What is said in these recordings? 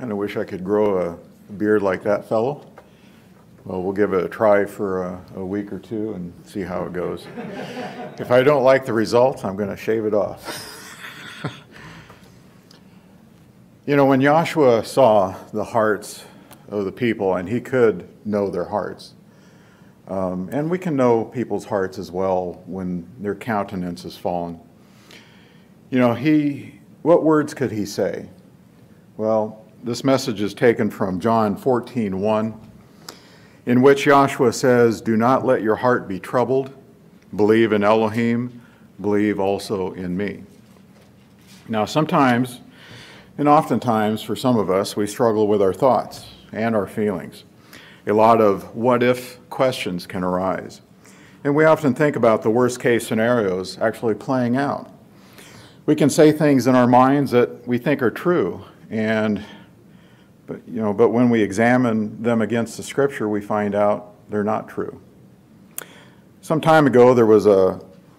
kind of wish I could grow a beard like that fellow. Well, we'll give it a try for a week or two and see how it goes. If I don't like the results, I'm going to shave it off. You know, when Joshua saw the hearts of the people, and he could know their hearts, and we can know people's hearts as well when their countenance has fallen. You know, what words could he say? Well, this message is taken from John 14:1, in which Joshua says, "Do not let your heart be troubled. Believe in Elohim, believe also in me." Now, sometimes, and oftentimes for some of us, we struggle with our thoughts and our feelings. A lot of what-if questions can arise. And we often think about the worst-case scenarios actually playing out. We can say things in our minds that we think are true, but when we examine them against the Scripture, we find out they're not true. Some time ago, there was a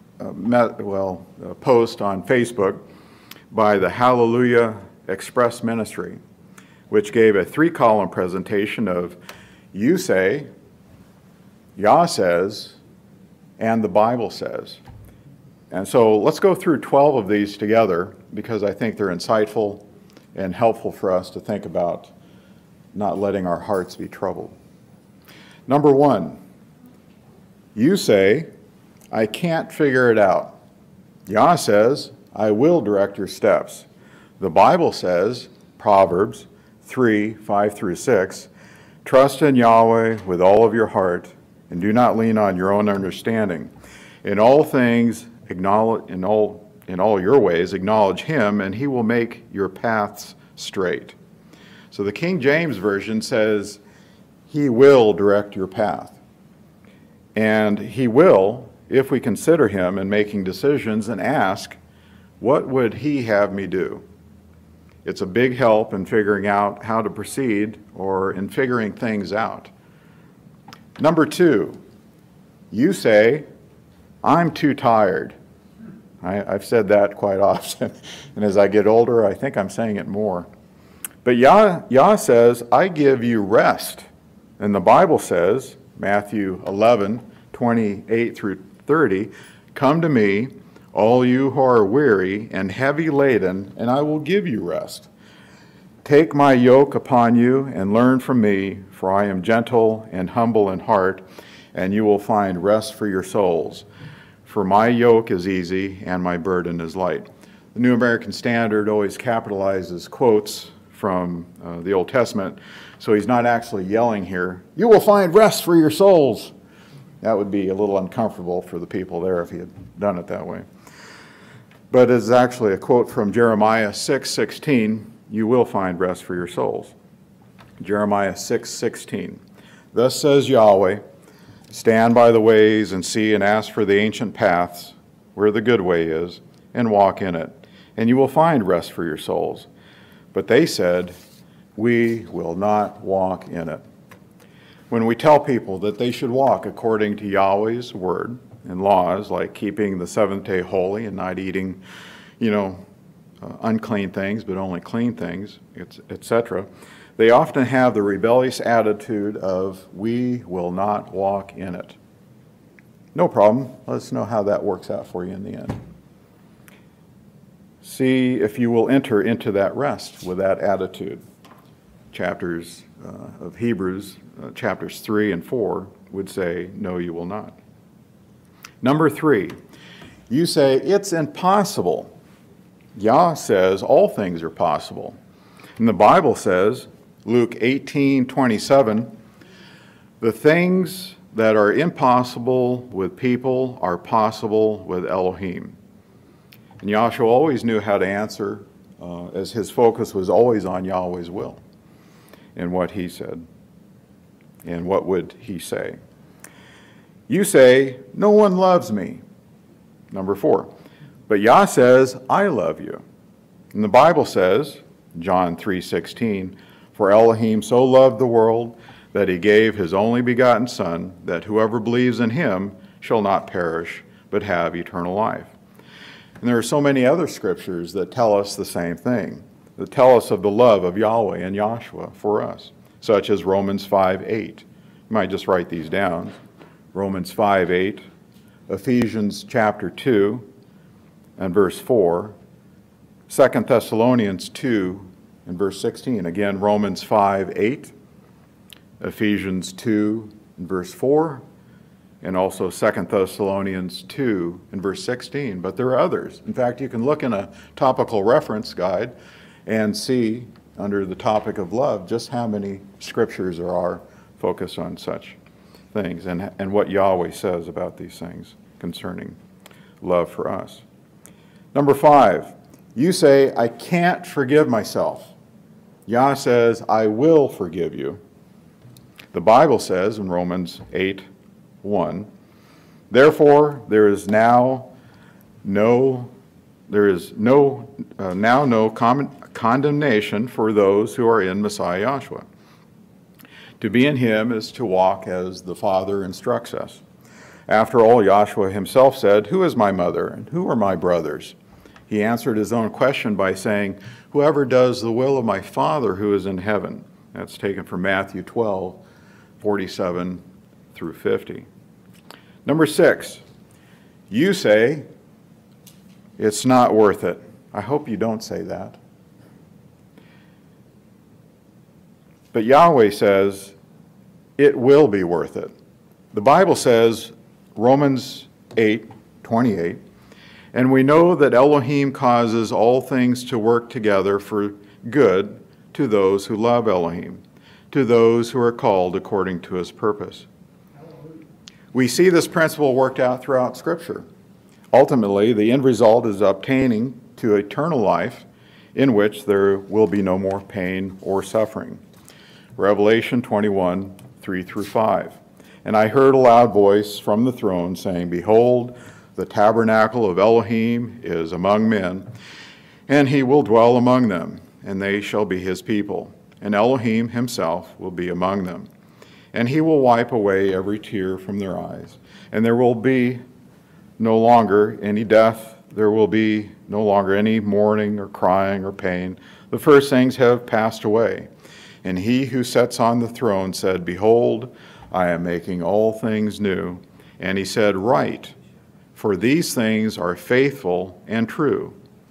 post on Facebook by the Hallelujah Express Ministry, which gave a 3-column presentation of "You say," "Yah says," and "the Bible says." And so let's go through 12 of these together, because I think they're insightful and helpful for us to think about not letting our hearts be troubled. Number 1, you say, "I can't figure it out." Yah says, "I will direct your steps." The Bible says, Proverbs 3:5-6, "Trust in Yahweh with all of your heart, and do not lean on your own understanding. In all things, in all your ways, acknowledge him, and he will make your paths straight." So the King James Version says, "He will direct your path." And he will, if we consider him in making decisions and ask, what would he have me do? It's a big help in figuring out how to proceed or in figuring things out. Number 2, you say, "I'm too tired." I've said that quite often, and as I get older, I think I'm saying it more. But Yah says, "I give you rest." And the Bible says, Matthew 11:28-30, "Come to me, all you who are weary and heavy laden, and I will give you rest. Take my yoke upon you and learn from me, for I am gentle and humble in heart, and you will find rest for your souls. For my yoke is easy and my burden is light." The New American Standard always capitalizes quotes from the Old Testament, so he's not actually yelling here, "You will find rest for your souls." That would be a little uncomfortable for the people there if he had done it that way. But it's actually a quote from Jeremiah 6:16, "You will find rest for your souls." Jeremiah 6:16, "Thus says Yahweh, stand by the ways and see and ask for the ancient paths, where the good way is, and walk in it, and you will find rest for your souls." But they said, "We will not walk in it." When we tell people that they should walk according to Yahweh's word and laws, like keeping the seventh day holy and not eating, unclean things, but only clean things, etc., they often have the rebellious attitude of, "We will not walk in it." No problem. Let us know how that works out for you in the end. See if you will enter into that rest with that attitude. Chapters of Hebrews, chapters 3 and 4, would say, "No, you will not." Number 3, you say, "It's impossible." Yah says all things are possible. And the Bible says, Luke 18:27, "The things that are impossible with people are possible with Elohim." And Joshua always knew how to answer, as his focus was always on Yahweh's will and what he said. And what would he say? You say, "No one loves me." Number 4, but Yah says, "I love you." And the Bible says, John 3:16, "For Elohim so loved the world that he gave his only begotten Son, that whoever believes in him shall not perish, but have eternal life." And there are so many other scriptures that tell us the same thing. that tell us of the love of Yahweh and Yahshua for us, such as Romans 5:8. You might just write these down. Romans 5:8, Ephesians chapter 2 and verse 4, 2 Thessalonians 2 and verse 16. Again, Romans 5:8, Ephesians 2 and verse 4, and also 2 Thessalonians 2 and verse 16. But there are others. In fact, you can look in a topical reference guide and see under the topic of love just how many scriptures there are focused on such things and what Yahweh says about these things concerning love for us. Number 5, you say, I can't forgive myself. Yah says, I will forgive you. The Bible says in Romans 8:1, therefore there is now no condemnation for those who are in Messiah Yahshua. To be in him is to walk as the Father instructs us. After all, Yahshua himself said, who is my mother and who are my brothers? He answered his own question by saying, whoever does the will of my Father who is in heaven. That's taken from Matthew 12:47 through 50. Number 6, you say, it's not worth it. I hope you don't say that. But Yahweh says, it will be worth it. The Bible says, Romans 8:28, and we know that Elohim causes all things to work together for good to those who love Elohim, to those who are called according to his purpose. We see this principle worked out throughout Scripture. Ultimately, the end result is obtaining to eternal life in which there will be no more pain or suffering. Revelation 21:3 through 5. And I heard a loud voice from the throne saying, behold, the tabernacle of Elohim is among men, and he will dwell among them, and they shall be his people. And Elohim himself will be among them. And he will wipe away every tear from their eyes. And there will be no longer any death. There will be no longer any mourning or crying or pain. The first things have passed away. And he who sits on the throne said, behold, I am making all things new. And he said, write, for these things are faithful and true.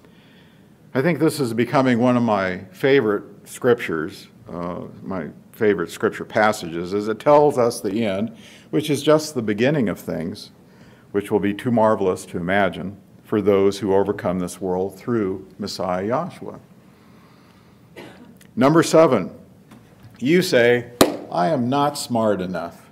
I think this is becoming one of my favorite scriptures, my favorite scripture passages, as it tells us the end, which is just the beginning of things, which will be too marvelous to imagine for those who overcome this world through Messiah Yahshua. Number 7, you say, I am not smart enough.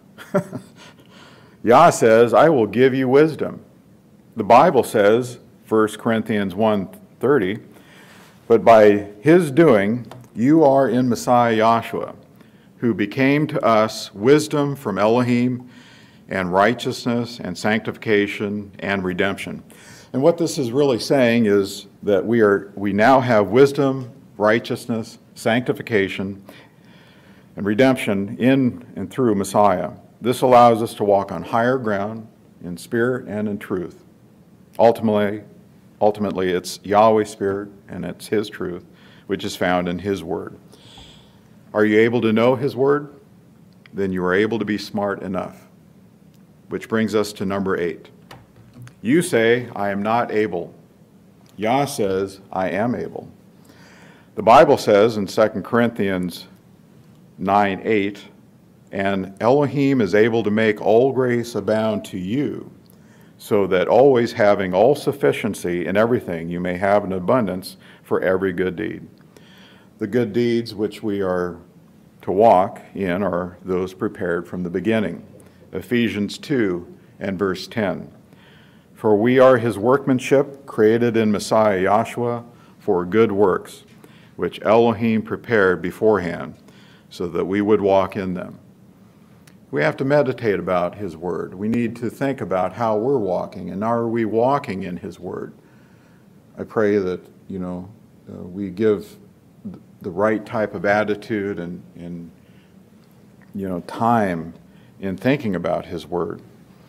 Yah says, I will give you wisdom. The Bible says, 1 Corinthians 1:30, but by his doing, you are in Messiah Yahshua, who became to us wisdom from Elohim and righteousness and sanctification and redemption. And what this is really saying is that we now have wisdom, righteousness, sanctification, and redemption in and through Messiah. This allows us to walk on higher ground in spirit and in truth. Ultimately, it's Yahweh's Spirit and it's his truth, which is found in his word. Are you able to know his word? Then you are able to be smart enough. Which brings us to number 8. You say, I am not able. Yah says, I am able. The Bible says in 2 Corinthians 9:8, and Elohim is able to make all grace abound to you, so that always having all sufficiency in everything, you may have an abundance for every good deed. The good deeds which we are to walk in are those prepared from the beginning. Ephesians 2 and verse 10. For we are his workmanship, created in Messiah Yahshua for good works, which Elohim prepared beforehand, so that we would walk in them. We have to meditate about his word. We need to think about how we're walking, and are we walking in his word? I pray that, we give the right type of attitude and time in thinking about his word.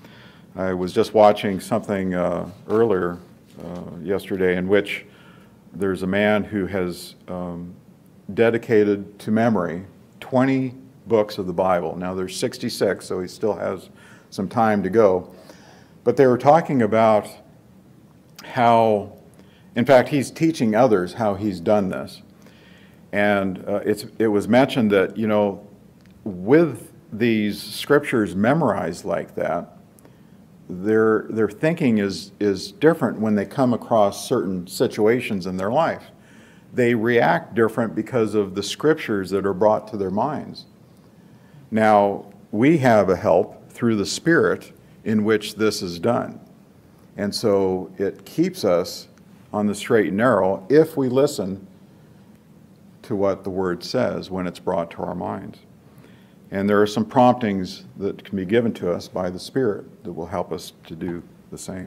I was just watching something earlier yesterday in which there's a man who has dedicated to memory 20 books of the Bible. Now there's 66, so he still has some time to go. But they were talking about how, in fact, he's teaching others how he's done this. And it was mentioned that, you know, with these scriptures memorized like that, their thinking is different when they come across certain situations in their life. They react different because of the scriptures that are brought to their minds. Now, we have a help through the Spirit in which this is done. And so it keeps us on the straight and narrow if we listen to what the Word says when it's brought to our minds. And there are some promptings that can be given to us by the Spirit that will help us to do the same.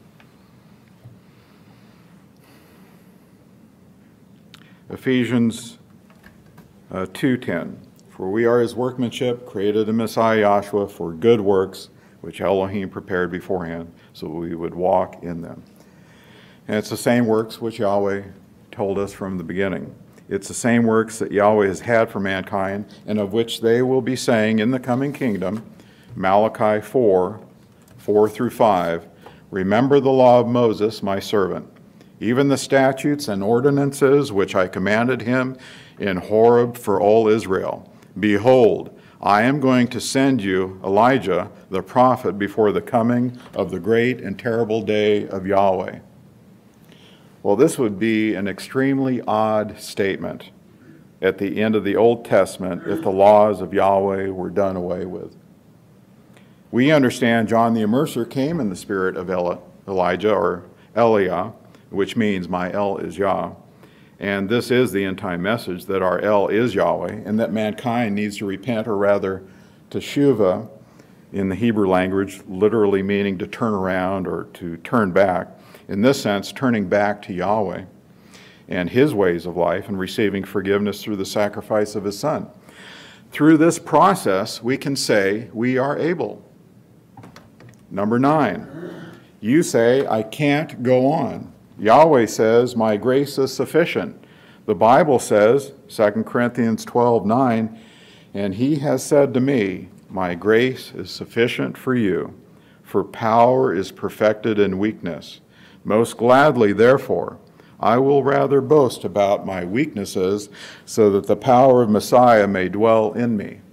Ephesians 2:10, for we are his workmanship, created in Messiah Yahshua for good works, which Elohim prepared beforehand, so we would walk in them. And it's the same works which Yahweh told us from the beginning. It's the same works that Yahweh has had for mankind, and of which they will be saying in the coming kingdom, Malachi 4 through 5, remember the law of Moses, my servant, even the statutes and ordinances which I commanded him in Horeb for all Israel. Behold, I am going to send you Elijah the prophet before the coming of the great and terrible day of Yahweh. Well, this would be an extremely odd statement at the end of the Old Testament if the laws of Yahweh were done away with. We understand John the Immerser came in the spirit of Elijah, or Eliah, which means my El is Yah. And this is the end-time message, that our El is Yahweh, and that mankind needs to repent, or rather teshuvah in the Hebrew language, literally meaning to turn around or to turn back. In this sense, turning back to Yahweh and his ways of life and receiving forgiveness through the sacrifice of his Son. Through this process, we can say we are able. Number 9, you say, I can't go on. Yahweh says, my grace is sufficient. The Bible says, 2 Corinthians 12:9, and he has said to me, my grace is sufficient for you, for power is perfected in weakness. Most gladly, therefore, I will rather boast about my weaknesses, so that the power of Messiah may dwell in me.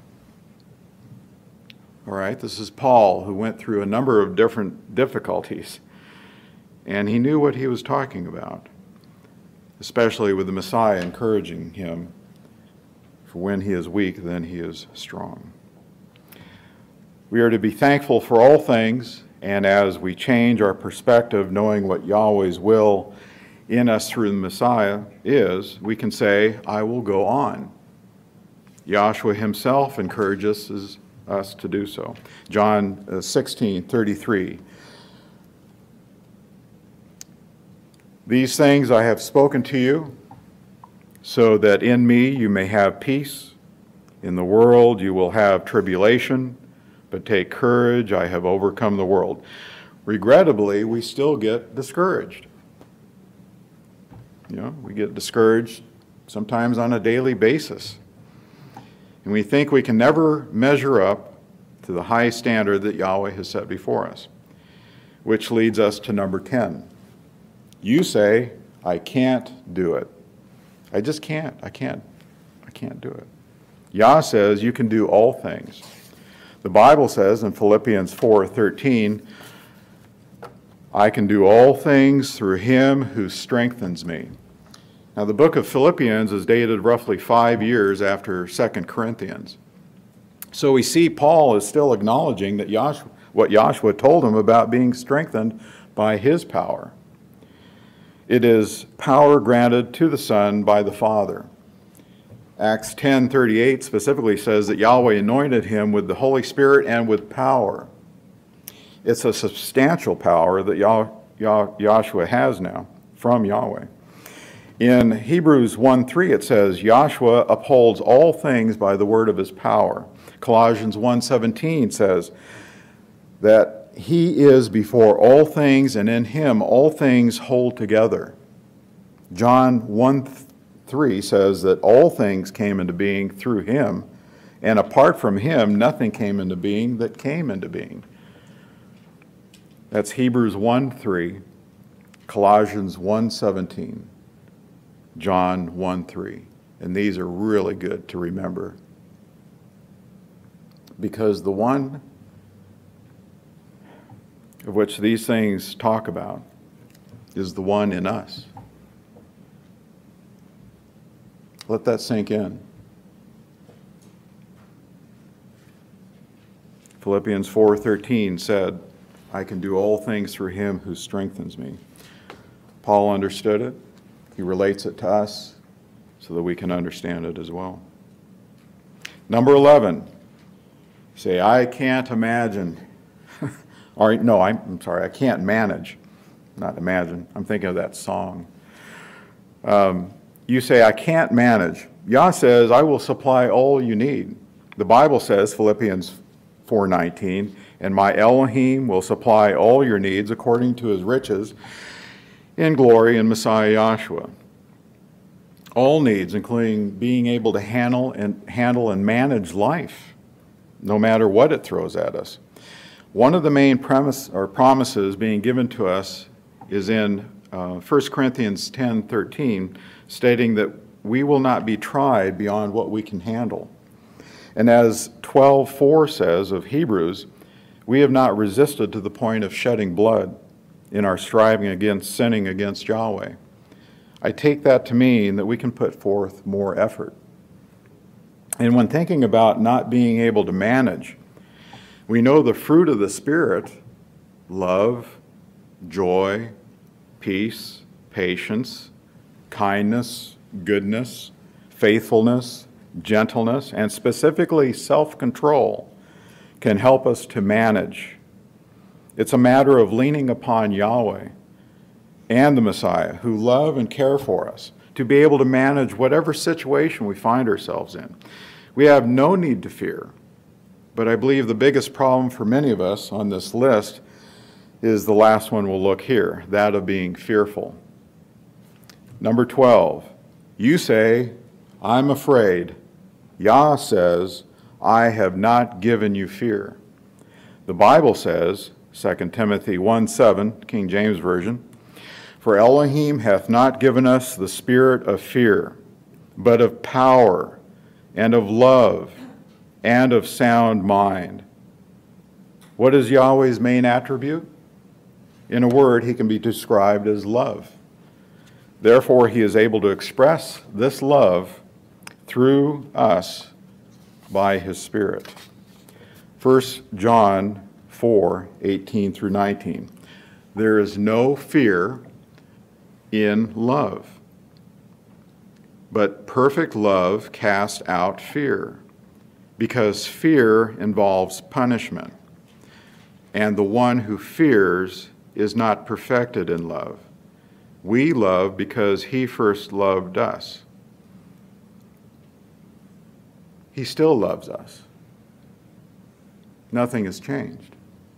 All right, this is Paul, who went through a number of different difficulties. And he knew what he was talking about, especially with the Messiah encouraging him, for when he is weak, then he is strong. We are to be thankful for all things, and as we change our perspective, knowing what Yahweh's will in us through the Messiah is, we can say, I will go on. Yahshua himself encourages us to do so. John 16:33. These things I have spoken to you, so that in me you may have peace. In the world you will have tribulation, but take courage, I have overcome the world. Regrettably, we still get discouraged. You know, we get discouraged sometimes on a daily basis. And we think we can never measure up to the high standard that Yahweh has set before us, which leads us to number 10. You say, I can't do it. I just can't. I can't do it. Yah says you can do all things. The Bible says in Philippians 4:13, I can do all things through him who strengthens me. Now, the book of Philippians is dated roughly 5 years after 2 Corinthians. So we see Paul is still acknowledging that what Yahshua told him about being strengthened by his power. It is power granted to the Son by the Father. Acts 10:38 specifically says that Yahweh anointed him with the Holy Spirit and with power. It's a substantial power that Yahshua has now from Yahweh. In Hebrews 1:3 it says, Yahshua upholds all things by the word of his power. Colossians 1:17 says that he is before all things, and in him all things hold together. John 1:3 says that all things came into being through him, and apart from him, nothing came into being that came into being. That's Hebrews 1:3, Colossians 1:17, John 1:3. And these are really good to remember, because the one of which these things talk about is the one in us. Let that sink in. Philippians 4:13 said, I can do all things through him who strengthens me. Paul understood it. He relates it to us so that we can understand it as well. Number 11, say, I can't imagine. Or, no, I'm sorry, I can't manage. Not imagine. I'm thinking of that song. You say, I can't manage. Yah says, I will supply all you need. The Bible says, Philippians 4:19, and my Elohim will supply all your needs according to his riches in glory in Messiah Yahshua. All needs, including being able to handle and manage life, no matter what it throws at us. One of the main promises being given to us is in 1 Corinthians 10:13, stating that we will not be tried beyond what we can handle. And as 12:4 says of Hebrews, we have not resisted to the point of shedding blood in our striving against sinning against Yahweh. I take that to mean that we can put forth more effort. And when thinking about not being able to manage, we know the fruit of the Spirit, love, joy, peace, patience, kindness, goodness, faithfulness, gentleness, and specifically self-control, can help us to manage. It's a matter of leaning upon Yahweh and the Messiah, who love and care for us, to be able to manage whatever situation we find ourselves in. We have no need to fear, but I believe the biggest problem for many of us on this list is the last one we'll look here, that of being fearful. Number 12, you say, I'm afraid. Yah says, I have not given you fear. The Bible says, 2 Timothy 1:7, King James Version, for Elohim hath not given us the spirit of fear, but of power and of love and of sound mind. What is Yahweh's main attribute? In a word, he can be described as love. Therefore, he is able to express this love through us by his Spirit. 1 John 4:18 through 19. There is no fear in love, but perfect love casts out fear, because fear involves punishment, and the one who fears is not perfected in love. We love because he first loved us. He still loves us. Nothing has changed.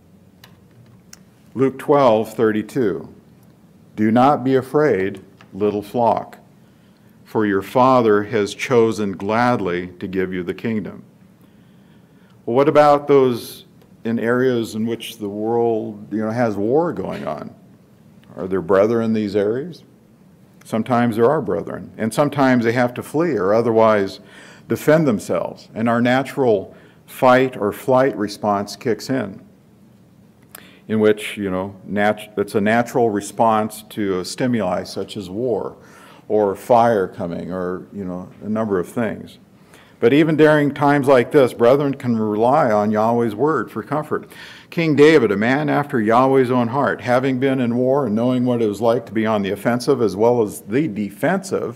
Luke 12:32. Do not be afraid, little flock, for your Father has chosen gladly to give you the kingdom. Well, what about those in areas in which the world, has war going on? Are there brethren in these areas? Sometimes there are brethren, and sometimes they have to flee or otherwise defend themselves, and our natural fight or flight response kicks in which, it's a natural response to a stimuli such as war or fire coming or, a number of things. But even during times like this, brethren can rely on Yahweh's word for comfort. King David, a man after Yahweh's own heart, having been in war and knowing what it was like to be on the offensive as well as the defensive,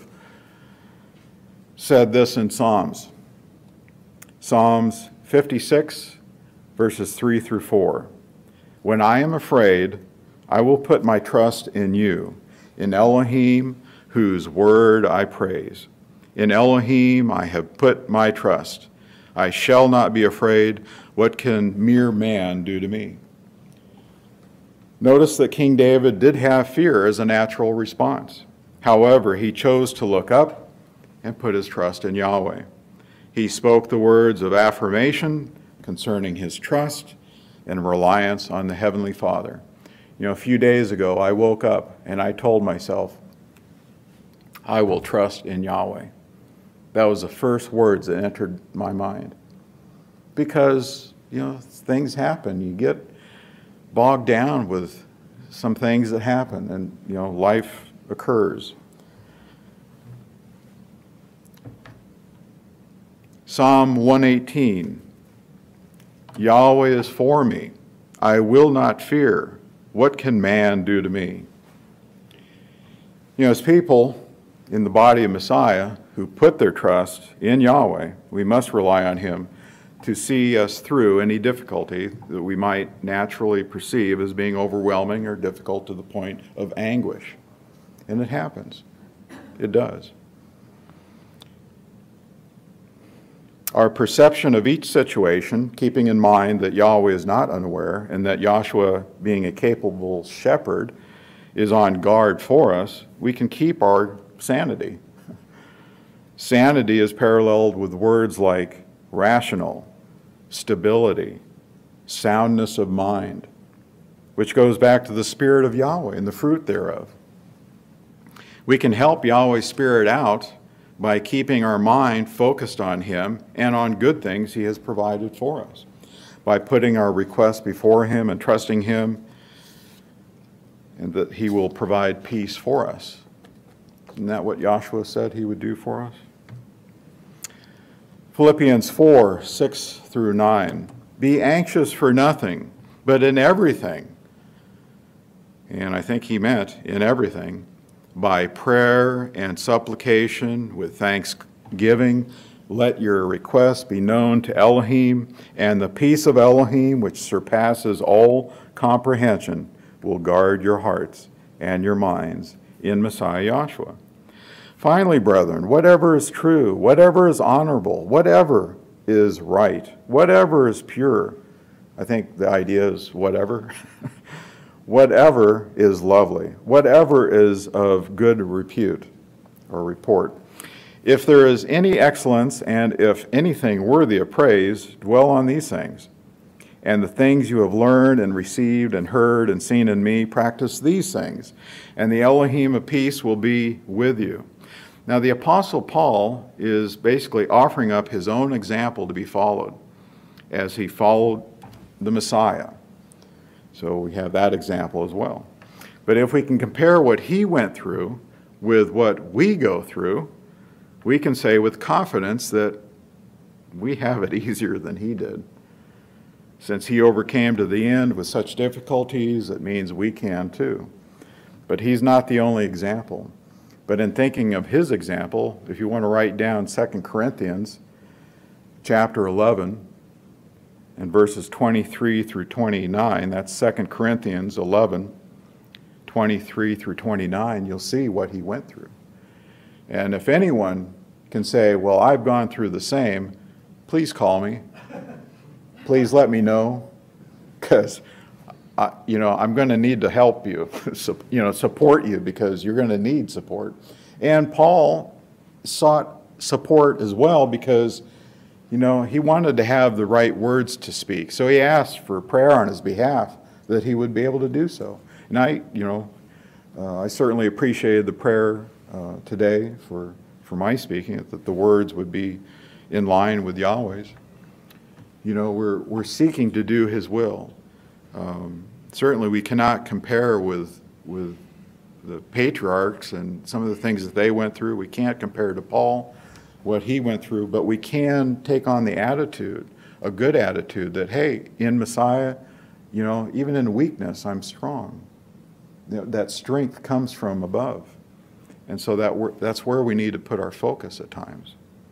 said this in Psalms. Psalms 56, verses 3 through 4. When I am afraid, I will put my trust in you, in Elohim, whose word I praise. In Elohim I have put my trust. I shall not be afraid. What can mere man do to me? Notice that King David did have fear as a natural response. However, he chose to look up and put his trust in Yahweh. He spoke the words of affirmation concerning his trust and reliance on the Heavenly Father. A few days ago, I woke up and I told myself, I will trust in Yahweh. That was the first words that entered my mind. Because, things happen. You get bogged down with some things that happen, and, life occurs. Psalm 118, Yahweh is for me. I will not fear. What can man do to me? As people in the body of Messiah who put their trust in Yahweh, we must rely on him to see us through any difficulty that we might naturally perceive as being overwhelming or difficult to the point of anguish. And it happens. It does. Our perception of each situation, keeping in mind that Yahweh is not unaware and that Joshua, being a capable shepherd, is on guard for us, we can keep our sanity. Sanity is paralleled with words like rational, stability, soundness of mind, which goes back to the Spirit of Yahweh and the fruit thereof. We can help Yahweh's Spirit out by keeping our mind focused on him and on good things he has provided for us, by putting our requests before him and trusting him, and that he will provide peace for us. Isn't that what Joshua said he would do for us? Philippians 4, 6 through 9. Be anxious for nothing, but in everything, and I think he meant in everything, by prayer and supplication with thanksgiving, let your requests be known to Elohim, and the peace of Elohim, which surpasses all comprehension, will guard your hearts and your minds in Messiah Yahshua. Finally, brethren, whatever is true, whatever is honorable, whatever is right, whatever is pure, I think the idea is whatever, whatever is lovely, whatever is of good repute or report. If there is any excellence and if anything worthy of praise, dwell on these things. And the things you have learned and received and heard and seen in me, practice these things, and the Elohim of peace will be with you. Now, the Apostle Paul is basically offering up his own example to be followed as he followed the Messiah. So we have that example as well. But if we can compare what he went through with what we go through, we can say with confidence that we have it easier than he did. Since he overcame to the end with such difficulties, it means we can too. But he's not the only example. But in thinking of his example, if you want to write down 2 Corinthians chapter 11 and verses 23 through 29, that's 2 Corinthians 11, 23 through 29, you'll see what he went through. And if anyone can say, well, I've gone through the same, please call me. Please let me know, because I'm going to need to help you, support you, because you're going to need support. And Paul sought support as well because, he wanted to have the right words to speak. So he asked for prayer on his behalf that he would be able to do so. And I certainly appreciated the prayer today for my speaking, that the words would be in line with Yahweh's. We're seeking to do his will. Certainly we cannot compare with the patriarchs and some of the things that they went through. We can't compare to Paul, what he went through, but we can take on the attitude, a good attitude that, hey, in Messiah, even in weakness, I'm strong. That strength comes from above. And so that's where we need to put our focus at times.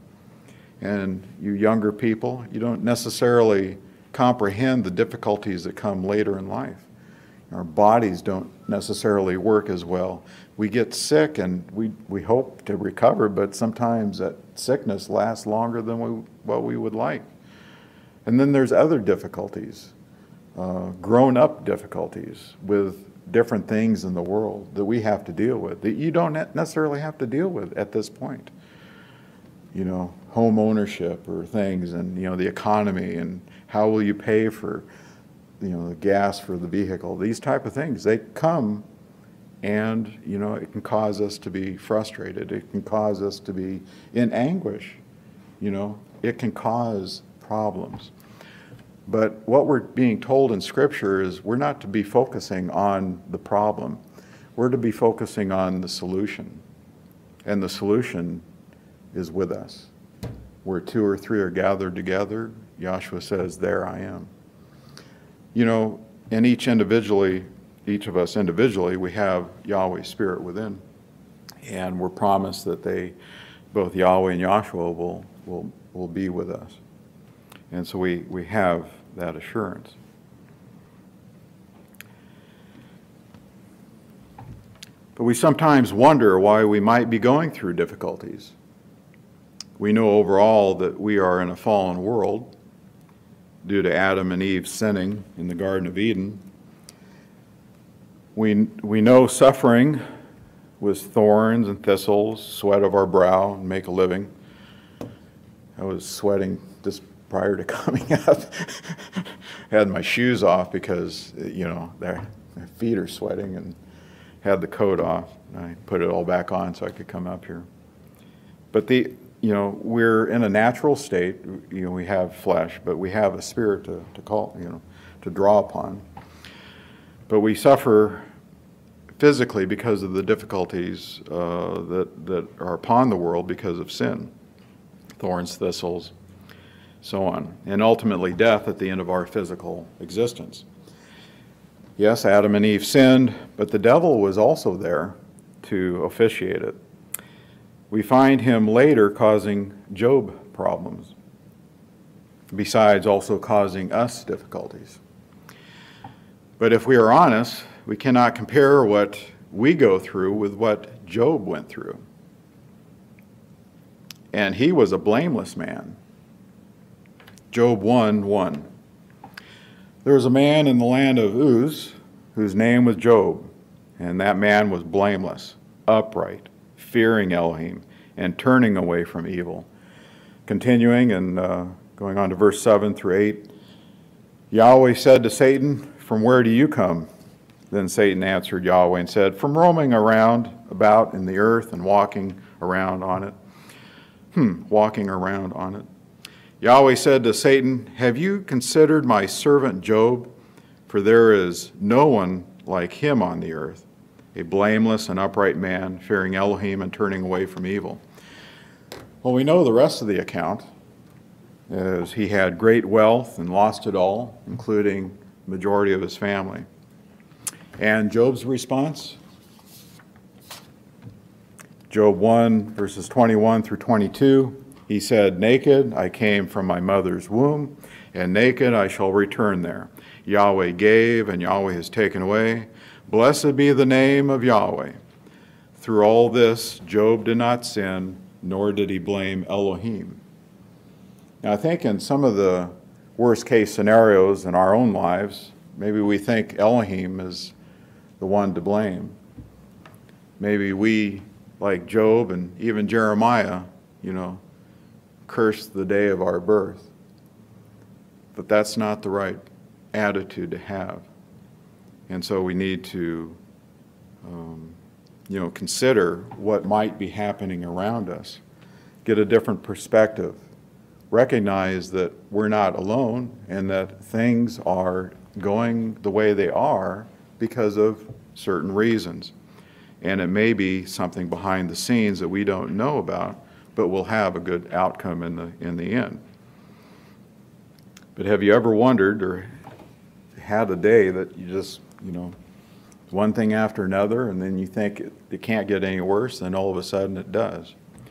And you younger people, you don't necessarily comprehend the difficulties that come later in life. Our bodies don't necessarily work as well. We get sick and we hope to recover, but sometimes that sickness lasts longer than what we would like. And then there's other difficulties, grown-up difficulties with different things in the world that we have to deal with that you don't necessarily have to deal with at this point. You know, home ownership or things, and, you know, the economy, and how will you pay for, you know, the gas for the vehicle. These type of things, they come, and, you know, it can cause us to be frustrated. It can cause us to be in anguish. You know, it can cause problems. But what we're being told in Scripture is we're not to be focusing on the problem. We're to be focusing on the solution. And the solution is with us. Where 2 or 3 are gathered together, Joshua says, there I am. You know, and each of us individually, we have Yahweh's Spirit within. And we're promised that both Yahweh and Joshua will be with us. And so we have that assurance. But we sometimes wonder why we might be going through difficulties. We know overall that we are in a fallen world due to Adam and Eve sinning in the Garden of Eden. We know suffering was thorns and thistles, sweat of our brow, and make a living. I was sweating just prior to coming up. Had my shoes off because, you know, my feet are sweating, and had the coat off. I put it all back on so I could come up here. But you know, we're in a natural state. You know, we have flesh, but we have a spirit to call, you know, to draw upon. But we suffer physically because of the difficulties that are upon the world because of sin. Thorns, thistles, so on. And ultimately death at the end of our physical existence. Yes, Adam and Eve sinned, but the devil was also there to officiate it. We find him later causing Job problems, besides also causing us difficulties. But if we are honest, we cannot compare what we go through with what Job went through. And he was a blameless man. Job 1:1. There was a man in the land of Uz whose name was Job, and that man was blameless, upright, fearing Elohim, and turning away from evil. Continuing and going on to verse 7 through 8, Yahweh said to Satan, "From where do you come?" Then Satan answered Yahweh and said, "From roaming around about in the earth and walking around on it." Walking around on it. Yahweh said to Satan, "Have you considered my servant Job? For there is no one like him on the earth, a blameless and upright man, fearing Elohim and turning away from evil." Well, we know the rest of the account, as he had great wealth and lost it all, including the majority of his family. And Job's response? Job 1, verses 21 through 22, he said, "Naked I came from my mother's womb, and naked I shall return there. Yahweh gave, and Yahweh has taken away. Blessed be the name of Yahweh." Through all this, Job did not sin, nor did he blame Elohim. Now, I think in some of the worst-case scenarios in our own lives, maybe we think Elohim is the one to blame. Maybe we, like Job and even Jeremiah, you know, curse the day of our birth. But that's not the right attitude to have. And so we need to, you know, consider what might be happening around us, get a different perspective, recognize that we're not alone and that things are going the way they are because of certain reasons. And it may be something behind the scenes that we don't know about, but will have a good outcome in the end. But have you ever wondered or had a day that you just, you know, one thing after another, and then you think it can't get any worse, and all of a sudden it does?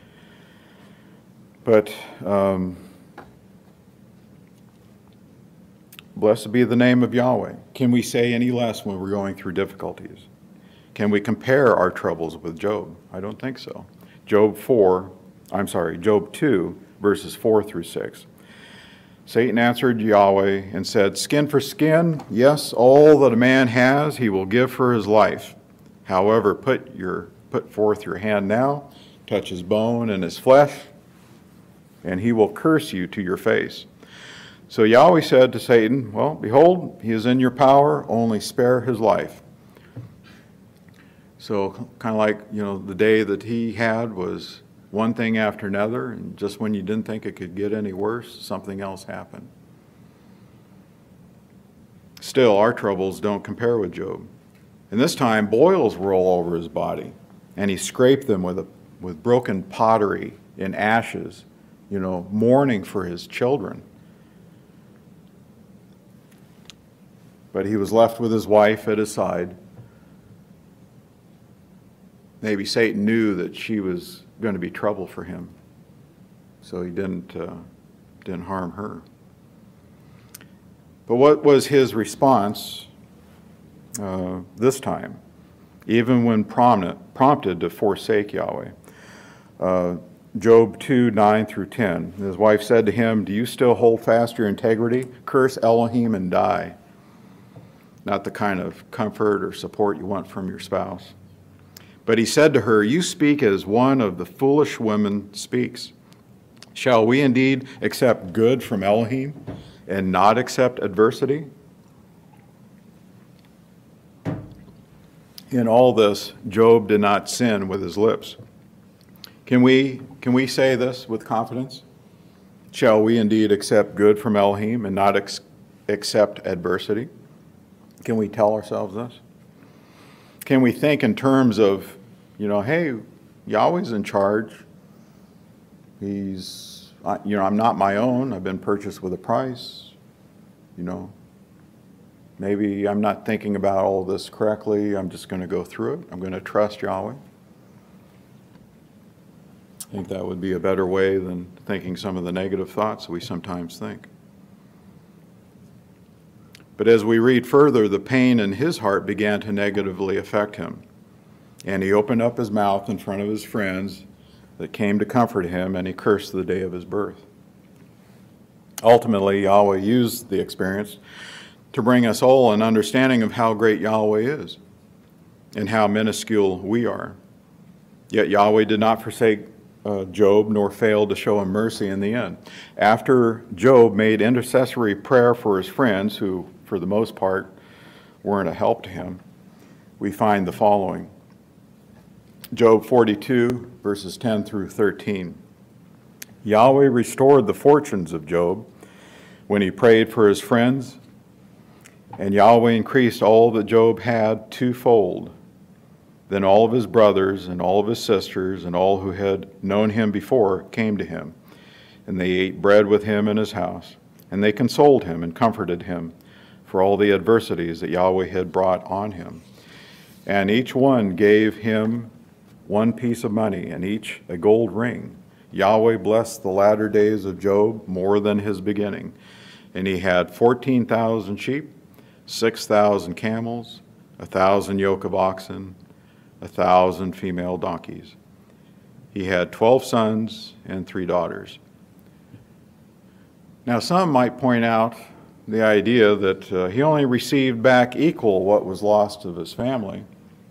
But blessed be the name of Yahweh. Can we say any less when we're going through difficulties? Can we compare our troubles with Job? I don't think so. Job 2, verses 4 through 6. Satan answered Yahweh and said, "Skin for skin, yes, all that a man has he will give for his life. However, put forth your hand now, touch his bone and his flesh, and he will curse you to your face." So Yahweh said to Satan, "Well, behold, he is in your power, only spare his life." So kind of like, the day that he had was one thing after another, and just when you didn't think it could get any worse, something else happened. Still, our troubles don't compare with Job. And this time, boils were all over his body, and he scraped them with broken pottery in ashes, mourning for his children. But he was left with his wife at his side. Maybe Satan knew that she was going to be trouble for him, so he didn't harm her. But what was his response this time, even when prompted to forsake Yahweh? Job 2:9 through 10. His wife said to him, "Do you still hold fast your integrity? Curse Elohim and die." Not the kind of comfort or support you want from your spouse. But he said to her, "You speak as one of the foolish women speaks. Shall we indeed accept good from Elohim and not accept adversity?" In all this, Job did not sin with his lips. Can we say this with confidence? Shall we indeed accept good from Elohim and not accept adversity? Can we tell ourselves this? Can we think in terms of, hey, Yahweh's in charge. I'm not my own. I've been purchased with a price. Maybe I'm not thinking about all this correctly. I'm just going to go through it. I'm going to trust Yahweh. I think that would be a better way than thinking some of the negative thoughts we sometimes think. But as we read further, the pain in his heart began to negatively affect him. And he opened up his mouth in front of his friends that came to comfort him, and he cursed the day of his birth. Ultimately, Yahweh used the experience to bring us all an understanding of how great Yahweh is and how minuscule we are. Yet Yahweh did not forsake Job, nor failed to show him mercy in the end. After Job made intercessory prayer for his friends, who for the most part weren't a help to him, we find the following. Job 42, verses 10 through 13. Yahweh restored the fortunes of Job when he prayed for his friends, and Yahweh increased all that Job had twofold. Then all of his brothers and all of his sisters and all who had known him before came to him, and they ate bread with him in his house, and they consoled him and comforted him for all the adversities that Yahweh had brought on him. And each one gave him one piece of money, and each a gold ring. Yahweh blessed the latter days of Job more than his beginning. And he had 14,000 sheep, 6,000 camels, 1,000 yoke of oxen, 1,000 female donkeys. He had 12 sons and 3 daughters. Now, some might point out the idea that he only received back equal what was lost of his family.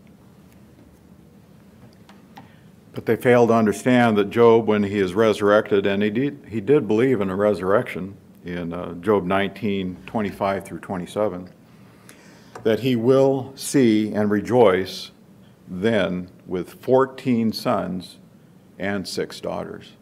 But they fail to understand that Job, when he is resurrected, and he did believe in a resurrection in Job 19:25 through 27, that he will see and rejoice then with 14 sons and 6 daughters.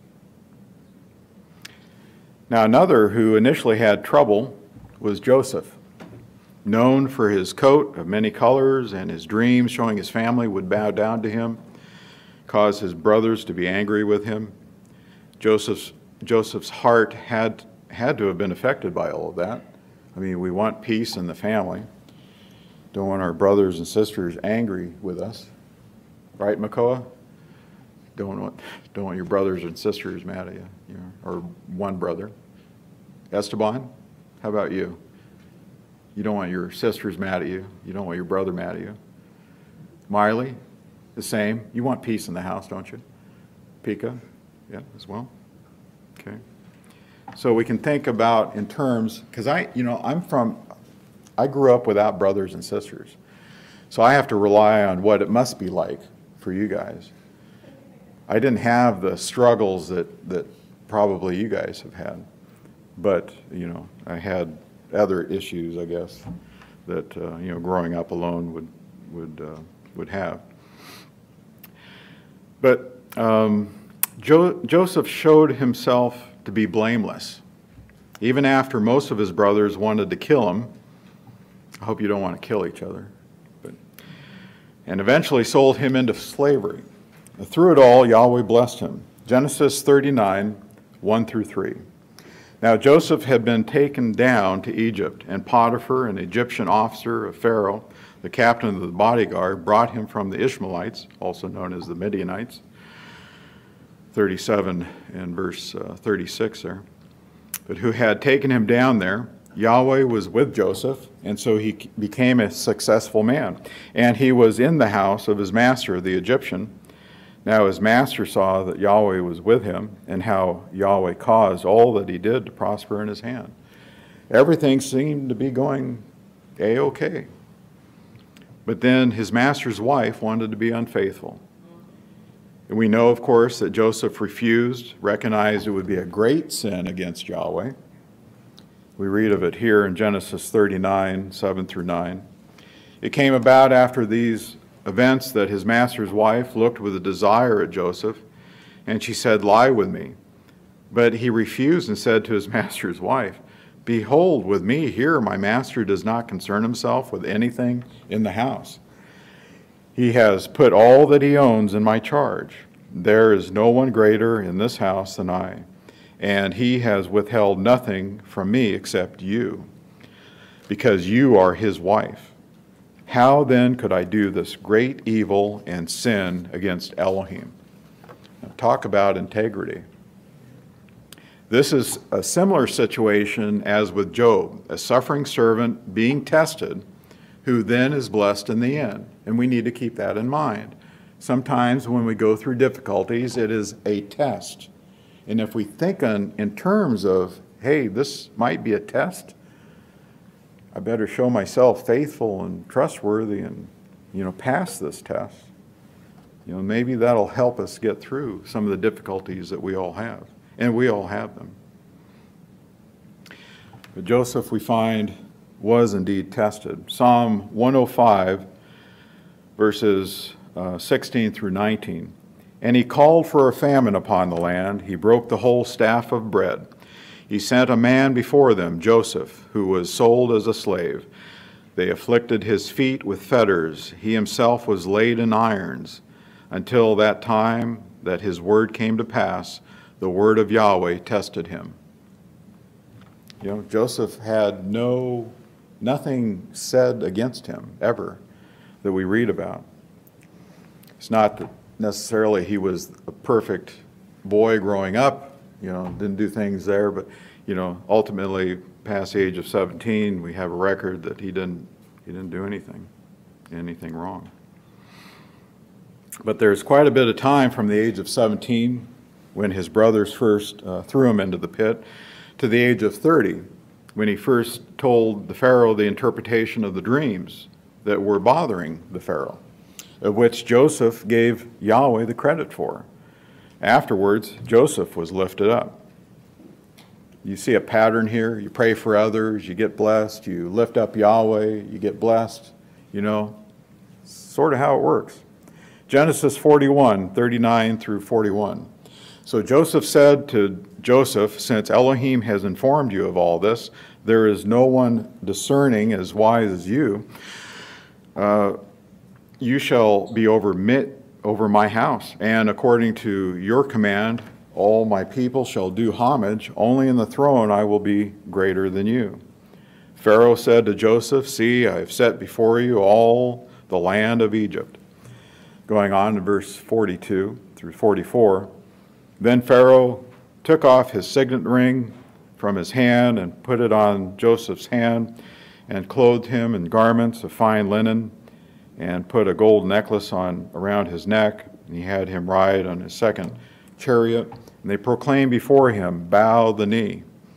Now, another who initially had trouble was Joseph, known for his coat of many colors and his dreams showing his family would bow down to him, caused his brothers to be angry with him. Joseph's heart had to have been affected by all of that. I mean, we want peace in the family. Don't want our brothers and sisters angry with us. Right, Makoa? Don't want your brothers and sisters mad at you, or one brother. Esteban, how about you? You don't want your sisters mad at you. You don't want your brother mad at you. Miley, the same. You want peace in the house, don't you? Pika, yeah, as well. Okay. So we can think about in terms, because I grew up without brothers and sisters. So I have to rely on what it must be like for you guys. I didn't have the struggles that probably you guys have had. But, I had other issues, I guess, that, growing up alone would have. But Joseph showed himself to be blameless. Even after most of his brothers wanted to kill him, I hope you don't want to kill each other, and eventually sold him into slavery. Through it all, Yahweh blessed him. Genesis 39, 1 through 3. Now Joseph had been taken down to Egypt, and Potiphar, an Egyptian officer of Pharaoh, the captain of the bodyguard, brought him from the Ishmaelites, also known as the Midianites, 37 and verse 36 there, but who had taken him down there. Yahweh was with Joseph, and so he became a successful man. And he was in the house of his master, the Egyptian. Now his master saw that Yahweh was with him, and how Yahweh caused all that he did to prosper in his hand. Everything seemed to be going A-okay. But then his master's wife wanted to be unfaithful. And we know, of course, that Joseph refused, recognized it would be a great sin against Yahweh. We read of it here in Genesis 39, 7 through 9. It came about after these events that his master's wife looked with a desire at Joseph, and she said, "Lie with me." But he refused and said to his master's wife, "Behold, with me here my master does not concern himself with anything in the house. He has put all that he owns in my charge. There is no one greater in this house than I, and he has withheld nothing from me except you, because you are his wife. How then could I do this great evil and sin against Elohim?" Now, talk about integrity. This is a similar situation as with Job, a suffering servant being tested, who then is blessed in the end. And we need to keep that in mind. Sometimes when we go through difficulties, it is a test. And if we think in terms of, hey, this might be a test, I better show myself faithful and trustworthy and, pass this test. Maybe that'll help us get through some of the difficulties that we all have. And we all have them. But Joseph, we find, was indeed tested. Psalm 105, verses 16 through 19. "And he called for a famine upon the land. He broke the whole staff of bread. He sent a man before them, Joseph, who was sold as a slave. They afflicted his feet with fetters. He himself was laid in irons, until that time that his word came to pass. The word of Yahweh tested him." Joseph had nothing said against him ever that we read about. It's not that necessarily he was a perfect boy growing up, didn't do things there, but, ultimately, past the age of 17, we have a record that he didn't do anything wrong. But there's quite a bit of time from the age of 17, when his brothers first threw him into the pit, to the age of 30, when he first told the Pharaoh the interpretation of the dreams that were bothering the Pharaoh, of which Joseph gave Yahweh the credit for. Afterwards, Joseph was lifted up. You see a pattern here. You pray for others, you get blessed. You lift up Yahweh, you get blessed. Sort of how it works. Genesis 41, 39 through 41. "So Joseph said to Joseph, 'Since Elohim has informed you of all this, there is no one discerning as wise as you. You shall be over my house, and according to your command, all my people shall do homage. Only in the throne I will be greater than you.' Pharaoh said to Joseph, 'See, I have set before you all the land of Egypt.'" Going on to verse 42 through 44. "Then Pharaoh took off his signet ring from his hand and put it on Joseph's hand, and clothed him in garments of fine linen, and put a gold necklace around his neck. And he had him ride on his second chariot. And they proclaimed before him, 'Bow the knee.'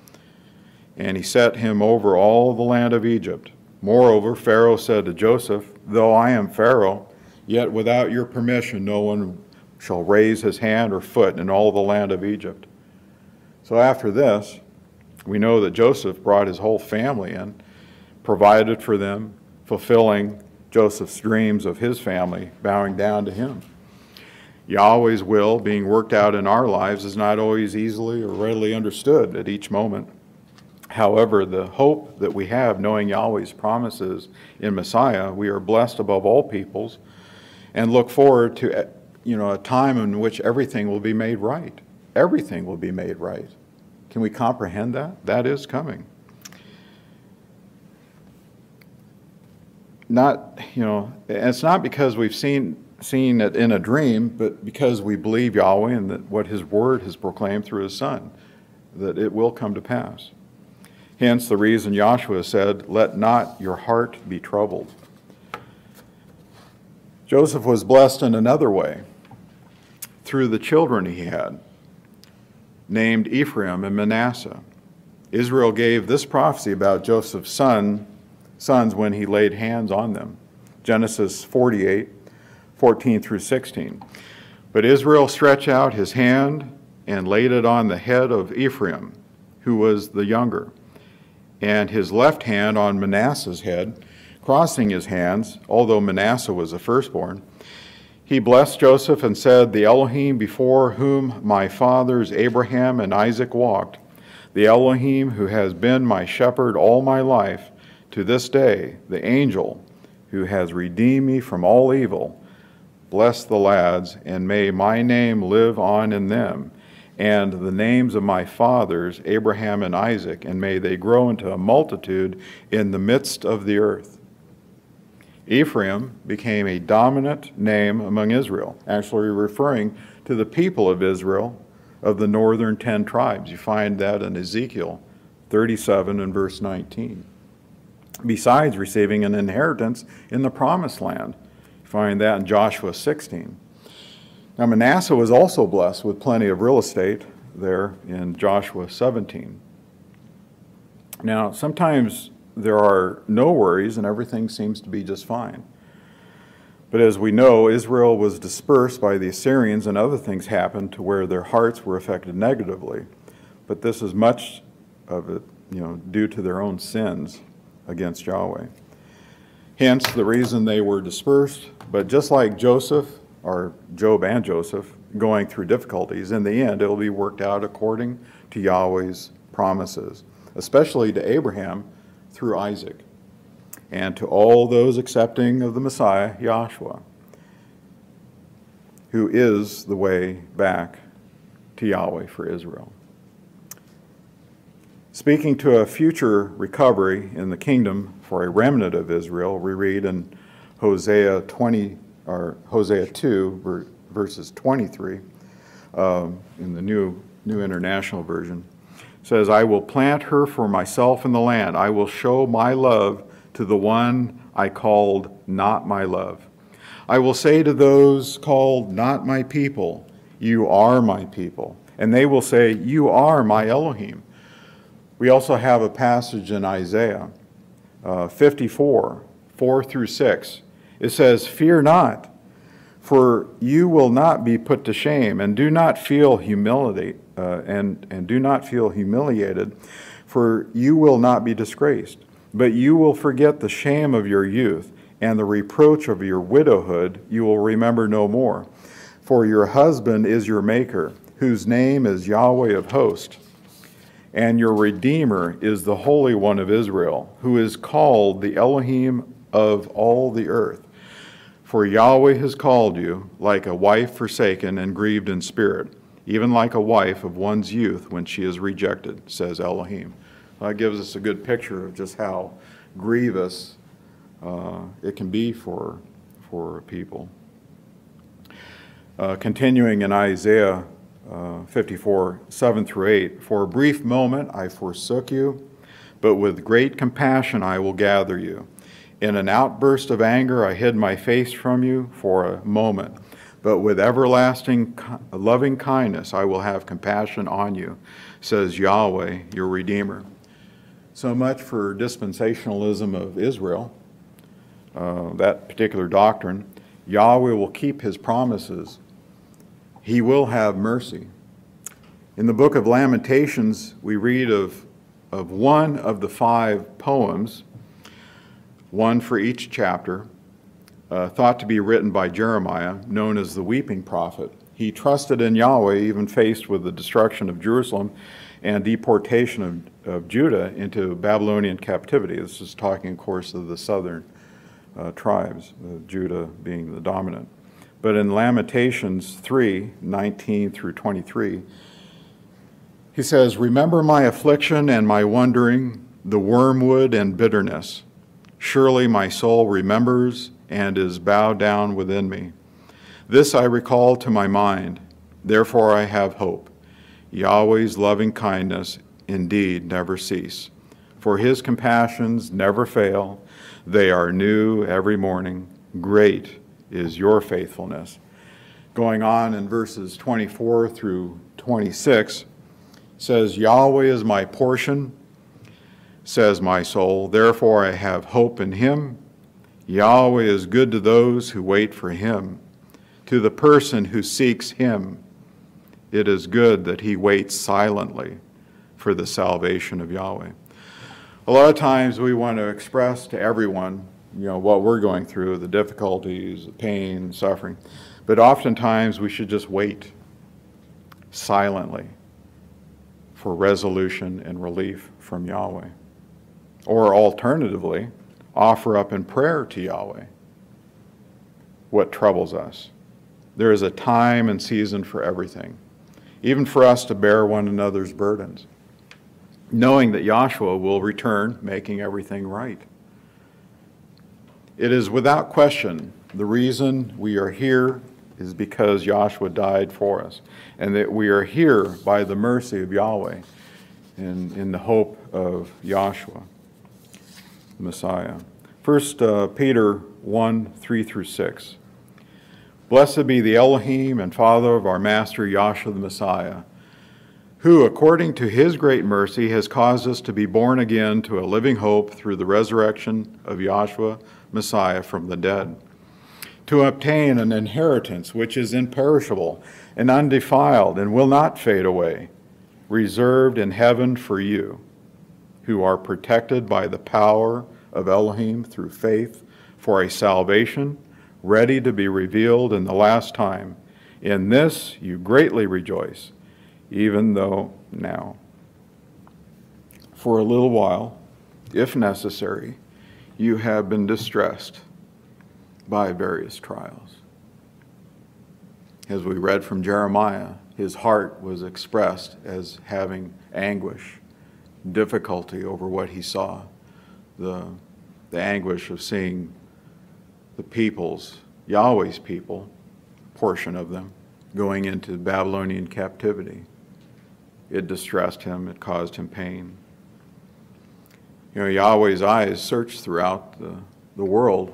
and he set him over all the land of Egypt. Moreover, Pharaoh said to Joseph, though I am Pharaoh, yet without your permission no one shall raise his hand or foot in all the land of Egypt. So after this, we know that Joseph brought his whole family in, provided for them, fulfilling Joseph's dreams of his family, bowing down to him. Yahweh's will being worked out in our lives is not always easily or readily understood at each moment. However, the hope that we have, knowing Yahweh's promises in Messiah, we are blessed above all peoples and look forward to a time in which everything will be made right. Everything will be made right. Can we comprehend that? That is coming. It's not because we've seen it in a dream, but because we believe Yahweh and that what his word has proclaimed through his son, that it will come to pass. Hence the reason Joshua said, let not your heart be troubled. Joseph was blessed in another way through the children he had, named Ephraim and Manasseh. Israel gave this prophecy about Joseph's sons when he laid hands on them. Genesis 48, 14 through 16. But Israel stretched out his hand and laid it on the head of Ephraim, who was the younger, and his left hand on Manasseh's head, crossing his hands, although Manasseh was the firstborn. He blessed Joseph and said, the Elohim before whom my fathers Abraham and Isaac walked, the Elohim who has been my shepherd all my life, to this day, the angel who has redeemed me from all evil, bless the lads, and may my name live on in them, and the names of my fathers, Abraham and Isaac, and may they grow into a multitude in the midst of the earth. Ephraim became a dominant name among Israel, actually referring to the people of Israel of the northern 10 tribes. You find that in Ezekiel 37 and verse 19. Besides receiving an inheritance in the promised land. You find that in Joshua 16. Now Manasseh was also blessed with plenty of real estate there in Joshua 17. Now sometimes there are no worries and everything seems to be just fine. But as we know, Israel was dispersed by the Assyrians and other things happened to where their hearts were affected negatively. But this is much of it, due to their own sins against Yahweh. Hence the reason they were dispersed. But just like Joseph, or Job and Joseph, going through difficulties, in the end it will be worked out according to Yahweh's promises, especially to Abraham through Isaac, and to all those accepting of the Messiah, Yahshua, who is the way back to Yahweh for Israel. Speaking to a future recovery in the kingdom for a remnant of Israel, we read in Hosea 2, verses 23, in the New International Version. It says, I will plant her for myself in the land. I will show my love to the one I called not my love. I will say to those called not my people, you are my people. And they will say, you are my Elohim. We also have a passage in Isaiah 54, 4 through 6. It says, fear not, for you will not be put to shame, and do not feel humility, and do not feel humiliated, for you will not be disgraced. But you will forget the shame of your youth, and the reproach of your widowhood you will remember no more. For your husband is your maker, whose name is Yahweh of hosts. And your Redeemer is the Holy One of Israel, who is called the Elohim of all the earth. For Yahweh has called you like a wife forsaken and grieved in spirit, even like a wife of one's youth when she is rejected, says Elohim. That gives us a good picture of just how grievous it can be for people. Continuing in Isaiah 54, 7 through 8, for a brief moment I forsook you, but with great compassion I will gather you. In an outburst of anger I hid my face from you for a moment, but with everlasting loving kindness I will have compassion on you, says Yahweh, your Redeemer. So much for dispensationalism of Israel, that particular doctrine. Yahweh will keep his promises. He will have mercy. In the book of Lamentations, we read of one of the 5 poems, one for each chapter, thought to be written by Jeremiah, known as the Weeping Prophet. He trusted in Yahweh, even faced with the destruction of Jerusalem and deportation of Judah into Babylonian captivity. This is talking, of course, of the southern tribes, Judah being the dominant. But in Lamentations 3:19 through 23, he says, "Remember my affliction and my wandering, the wormwood and bitterness. Surely my soul remembers and is bowed down within me. This I recall to my mind, therefore I have hope. Yahweh's loving kindness indeed never cease, for his compassions never fail. They are new every morning. Great is your faithfulness." Going on in verses 24 through 26, says, "Yahweh is my portion, says my soul, therefore I have hope in him. Yahweh is good to those who wait for him, to the person who seeks him. It is good that he waits silently for the salvation of Yahweh." A lot of times we want to express to everyone, what we're going through, the difficulties, the pain, suffering. But oftentimes we should just wait silently for resolution and relief from Yahweh. Or alternatively, offer up in prayer to Yahweh what troubles us. There is a time and season for everything, even for us to bear one another's burdens, knowing that Yahshua will return, making everything right. It is without question the reason we are here is because Yahshua died for us, and that we are here by the mercy of Yahweh in the hope of Yahshua, the Messiah. 1 Peter 1:3 through 6. "Blessed be the Elohim and Father of our Master Yahshua the Messiah, who, according to his great mercy, has caused us to be born again to a living hope through the resurrection of Yahshua Messiah from the dead, to obtain an inheritance which is imperishable and undefiled and will not fade away, reserved in heaven for you, who are protected by the power of Elohim through faith for a salvation ready to be revealed in the last time. In this you greatly rejoice, even though now, for a little while, if necessary, you have been distressed by various trials." As we read from Jeremiah, his heart was expressed as having anguish, difficulty over what he saw, the anguish of seeing the peoples, Yahweh's people, portion of them, going into Babylonian captivity. It distressed him, it caused him pain. Yahweh's eyes search throughout the world,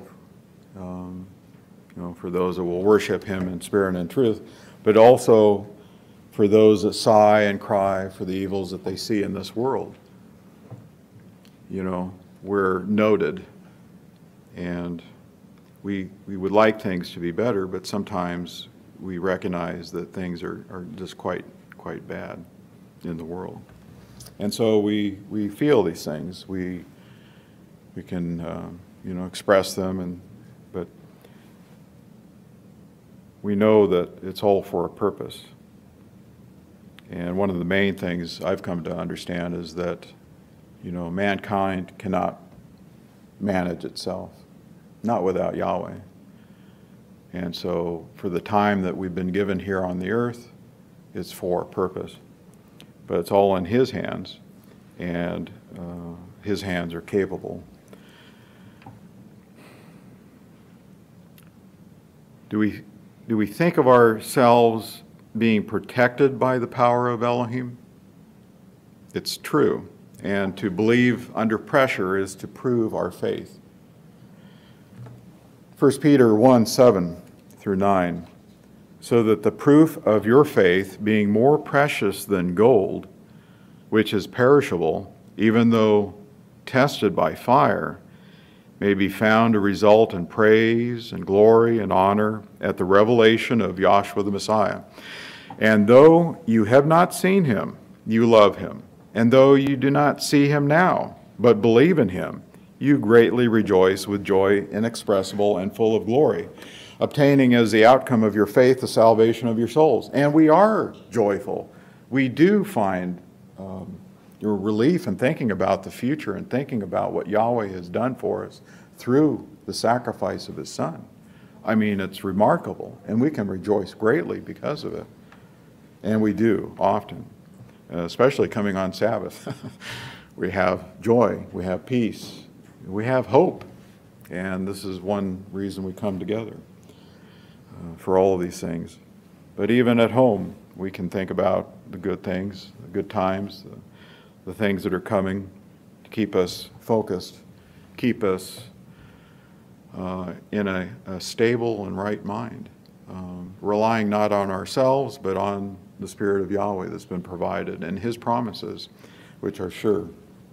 for those that will worship him in spirit and in truth, but also for those that sigh and cry for the evils that they see in this world. We're noted, and we would like things to be better, but sometimes we recognize that things are just quite bad in the world. And so we feel these things. We can express them, but we know that it's all for a purpose. And one of the main things I've come to understand is that mankind cannot manage itself, not without Yahweh. And so for the time that we've been given here on the earth, it's for a purpose. But it's all in his hands, and his hands are capable. Do we think of ourselves being protected by the power of Elohim? It's true. And to believe under pressure is to prove our faith. 1 Peter 1:7 through 9. "So that the proof of your faith, being more precious than gold, which is perishable, even though tested by fire, may be found to result in praise and glory and honor at the revelation of Yahshua the Messiah. And though you have not seen him, you love him. And though you do not see him now, but believe in him, you greatly rejoice with joy inexpressible and full of glory, obtaining as the outcome of your faith the salvation of your souls. And we are joyful. We do find your relief in thinking about the future and thinking about what Yahweh has done for us through the sacrifice of his Son. I mean, it's remarkable, and we can rejoice greatly because of it. And we do often, especially coming on Sabbath. We have joy, we have peace, we have hope. And this is one reason we come together for all of these things. But even at home, we can think about the good things, the good times, the things that are coming to keep us focused, keep us in a stable and right mind, relying not on ourselves, but on the Spirit of Yahweh that's been provided and his promises, which are sure.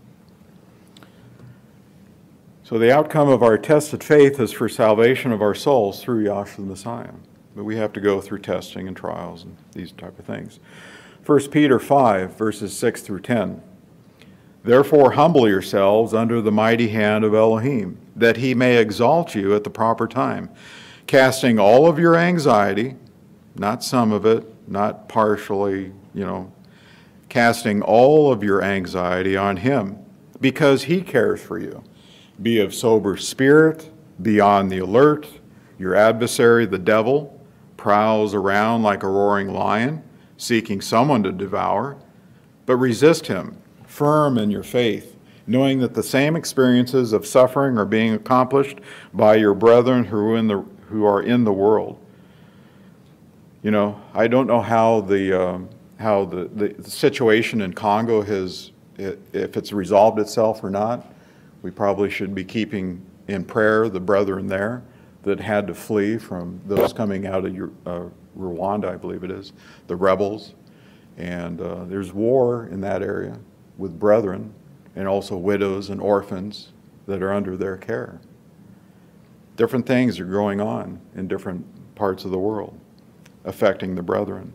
So the outcome of our tested faith is for salvation of our souls through Yahshua the Messiah. But we have to go through testing and trials and these type of things. 1 Peter 5, verses 6 through 10. Therefore humble yourselves under the mighty hand of Elohim, that he may exalt you at the proper time, casting all of your anxiety, not some of it, not partially, casting all of your anxiety on him, because he cares for you. Be of sober spirit, be on the alert. Your adversary, the devil, prowls around like a roaring lion, seeking someone to devour, but resist him, firm in your faith, knowing that the same experiences of suffering are being accomplished by your brethren who are in the world. I don't know how the situation in Congo if it's resolved itself or not. We probably should be keeping in prayer the brethren there that had to flee from those coming out of Rwanda, I believe it is, the rebels. And there's war in that area with brethren and also widows and orphans that are under their care. Different things are going on in different parts of the world affecting the brethren.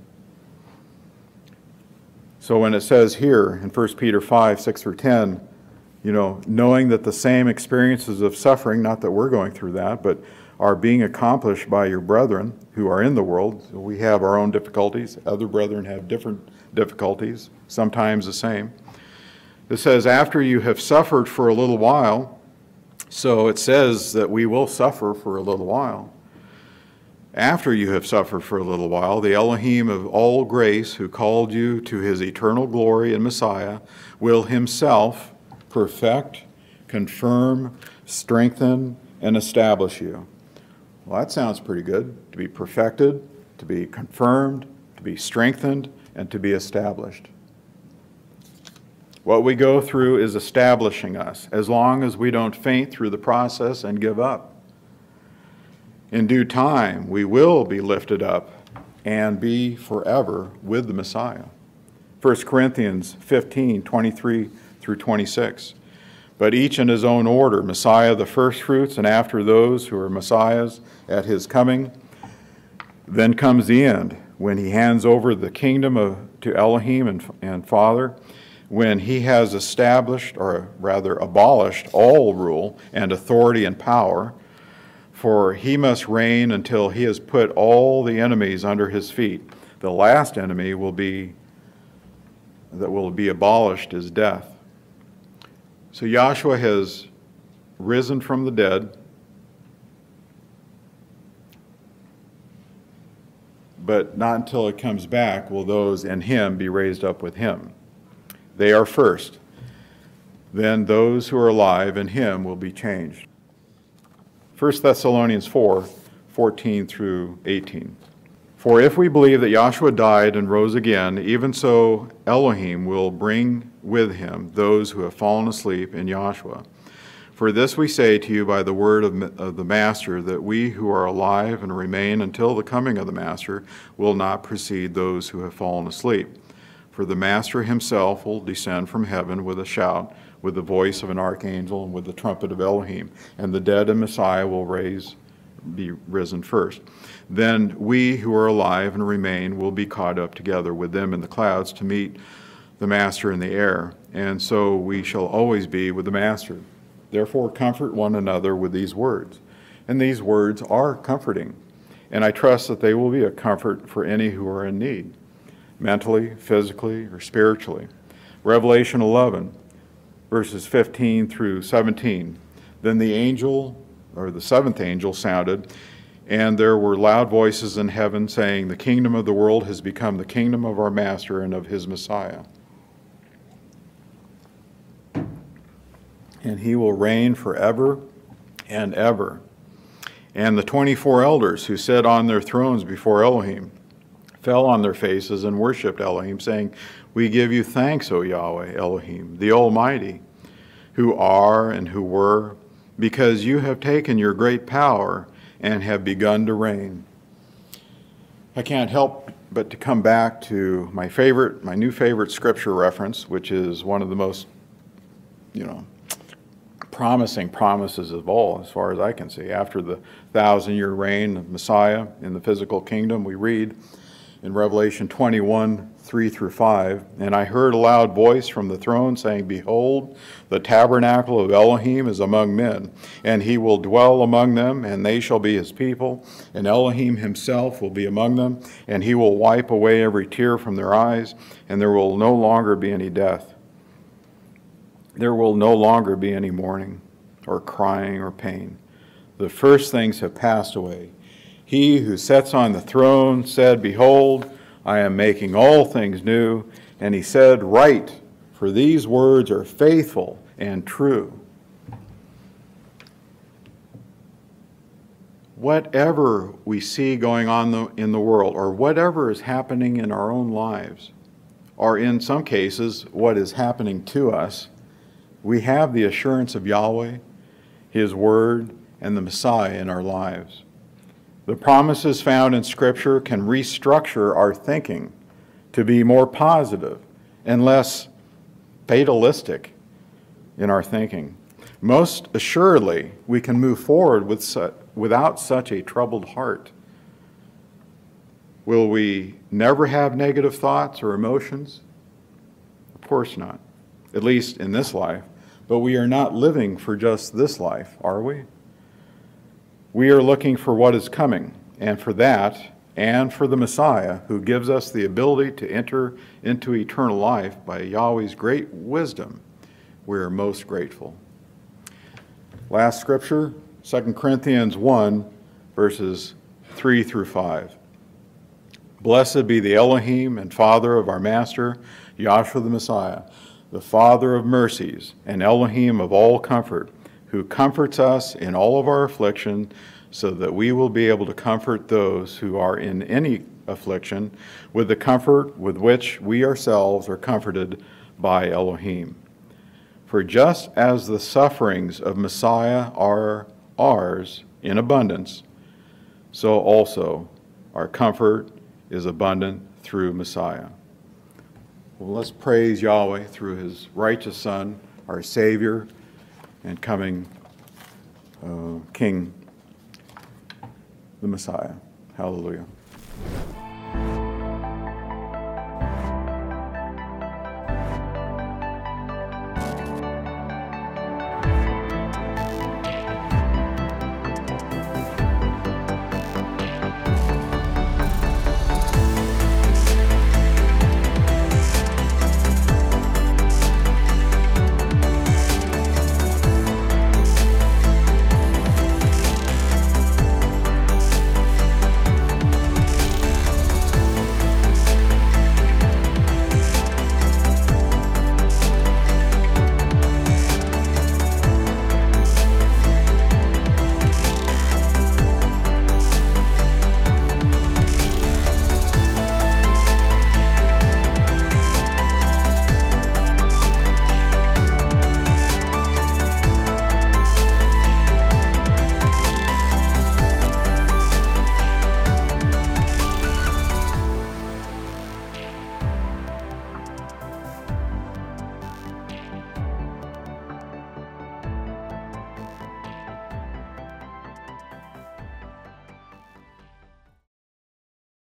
So when it says here in 1 Peter 5, 6 through 10, knowing that the same experiences of suffering, not that we're going through that, but are being accomplished by your brethren who are in the world. So we have our own difficulties. Other brethren have different difficulties, sometimes the same. It says, after you have suffered for a little while, so it says that we will suffer for a little while. After you have suffered for a little while, the Elohim of all grace, who called you to his eternal glory in Messiah, will himself perfect, confirm, strengthen, and establish you. Well, that sounds pretty good. To be perfected, to be confirmed, to be strengthened, and to be established. What we go through is establishing us, as long as we don't faint through the process and give up. In due time, we will be lifted up and be forever with the Messiah. 1 Corinthians 15, 23 through 26. But each in his own order, Messiah the firstfruits, and after those who are Messiahs at his coming. Then comes the end, when he hands over the kingdom to Elohim and Father, when he has established, or rather abolished, all rule and authority and power. For he must reign until he has put all the enemies under his feet. The last enemy that will be abolished is death. So Yahshua has risen from the dead, but not until it comes back will those in him be raised up with him. They are first. Then those who are alive in him will be changed. 1 Thessalonians 4, 14 through 18. For if we believe that Yahshua died and rose again, even so Elohim will bring with him those who have fallen asleep in Yahshua. For this we say to you by the word of the Master, that we who are alive and remain until the coming of the Master will not precede those who have fallen asleep. For the Master himself will descend from heaven with a shout, with the voice of an archangel and with the trumpet of Elohim, and the dead in Messiah will be risen first. Then we who are alive and remain will be caught up together with them in the clouds to meet the Master in the air, and so we shall always be with the Master. Therefore, comfort one another with these words. And these words are comforting, and I trust that they will be a comfort for any who are in need, mentally, physically, or spiritually. Revelation 11, verses 15 through 17. Then the angel, or the seventh angel, sounded, and there were loud voices in heaven saying, "The kingdom of the world has become the kingdom of our Master and of his Messiah. And he will reign forever and ever." And the 24 elders who sat on their thrones before Elohim fell on their faces and worshipped Elohim, saying, "We give you thanks, O Yahweh, Elohim, the Almighty, who are and who were, because you have taken your great power and have begun to reign." I can't help but to come back to my new favorite scripture reference, which is one of the most, promising promises of all, as far as I can see. After the 1,000-year reign of Messiah in the physical kingdom, we read in Revelation 21, 3 through 5, "And I heard a loud voice from the throne saying, Behold, the tabernacle of Elohim is among men, and he will dwell among them, and they shall be his people, and Elohim himself will be among them, and he will wipe away every tear from their eyes, and there will no longer be any death. There will no longer be any mourning, or crying, or pain. The first things have passed away. He who sits on the throne said, Behold, I am making all things new. And he said, Write, for these words are faithful and true." Whatever we see going on in the world, or whatever is happening in our own lives, or in some cases, what is happening to us, we have the assurance of Yahweh, his word, and the Messiah in our lives. The promises found in Scripture can restructure our thinking to be more positive and less fatalistic in our thinking. Most assuredly, we can move forward without such a troubled heart. Will we never have negative thoughts or emotions? Of course not, at least in this life. But we are not living for just this life, are we? We are looking for what is coming, and for that, and for the Messiah, who gives us the ability to enter into eternal life by Yahweh's great wisdom, we are most grateful. Last scripture, 2 Corinthians 1, verses 3 through 5. "Blessed be the Elohim and Father of our Master, Yahshua the Messiah, the Father of mercies and Elohim of all comfort, who comforts us in all of our affliction, so that we will be able to comfort those who are in any affliction with the comfort with which we ourselves are comforted by Elohim. For just as the sufferings of Messiah are ours in abundance, so also our comfort is abundant through Messiah." Well, let's praise Yahweh through his righteous Son, our Savior and coming King, the Messiah. Hallelujah.